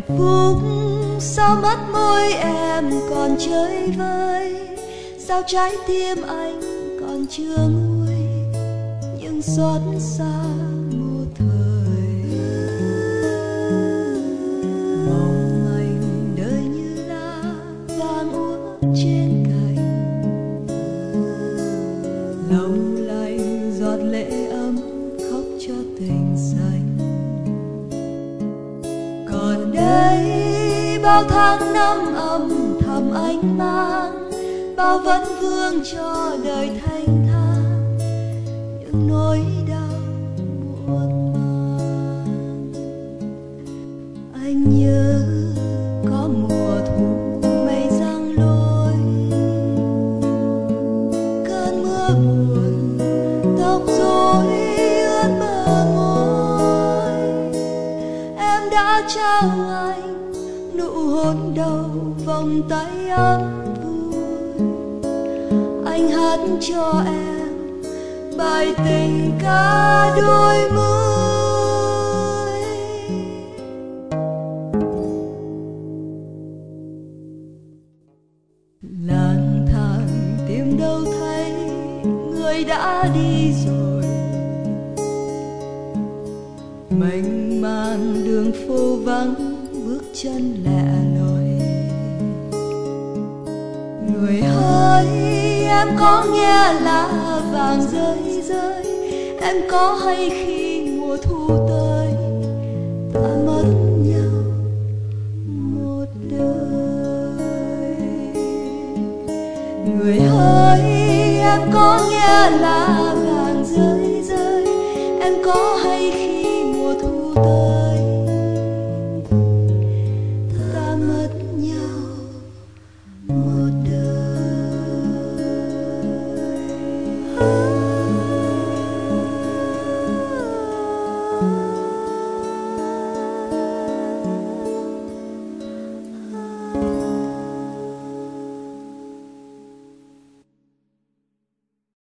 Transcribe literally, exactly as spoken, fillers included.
phúc sao mắt môi em còn chơi vơi, sao trái tim anh còn chưa nguôi những xót xa một thời. Mong anh đời như lá vàng úa trên cành, lòng lành giọt lệ ấm khóc cho tình xanh. Còn đây bao tháng năm âm thầm anh mang, bao vấn vương cho đời thanh thang những nỗi đau muộn màng. Anh nhớ có mùa thu mây giăng lối, cơn mưa buồn tóc rối ướt bờ môi. Em đã trao anh nụ hôn đầu vòng tay ấm vui, anh hát cho em bài tình ca đôi mươi. Lang thang tìm đâu thấy người đã đi rồi, mênh mang đường phố vắng bước chân lẻ loi. Người hỡi em có nghe lá vàng rơi rơi, em có hay khi mùa thu tới ta mất nhau một đời. Người hỡi em có nghe lá